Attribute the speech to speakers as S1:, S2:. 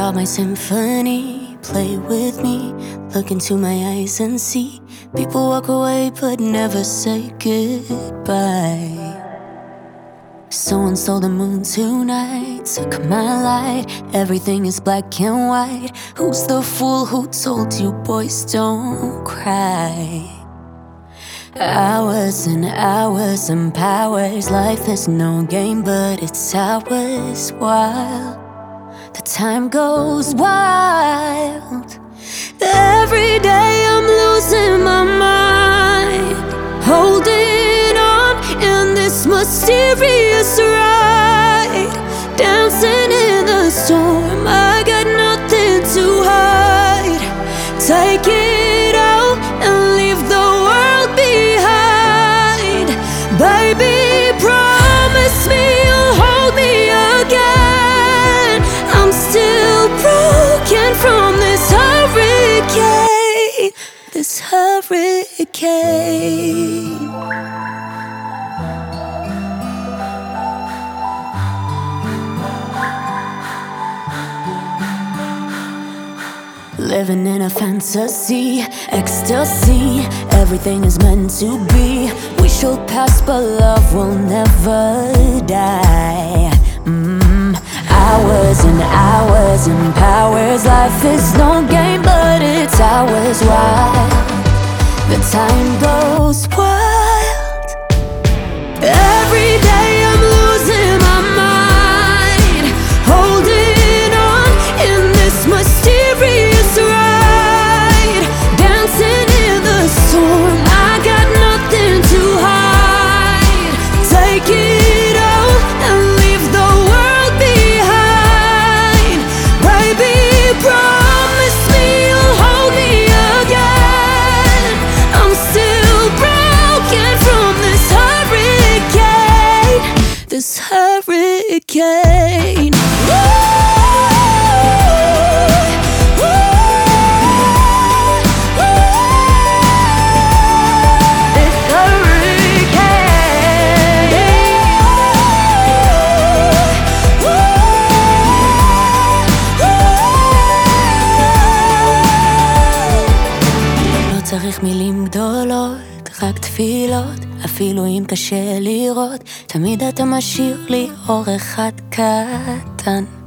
S1: out my symphony. Play with me, look into my eyes and see. People walk away but never say goodbye. Someone stole the moon tonight, took my light. Everything is black and white. Who's the fool who told you boys don't cry? Hours and hours and powers. Life is no game but it's ours. While the time goes wild, every day I'm losing my mind, holding on in this mysterious ride, dancing in the storm. I got nothing to hide. Take it out and leave the world behind. Baby, promise me you'll hold me again. I'm still broken from this hurricane, this hurricane. Living in a fantasy, ecstasy. Everything is meant to be. We shall pass but love will never die. Hours and hours and powers. Life is no game but it's ours. Wild, the time goes wild. Every day I'm losing my mind, holding on in this mysterious ride, dancing in the storm. I got nothing to hide. Take it out and leave the world behind. Baby, promise me you'll hold me again. I'm still broken from this hurricane, this hurricane. צריך מילים גדולות, רק תפילות. אפילו אם קשה לראות, תמיד אתה משאיר לי אור אחד קטן.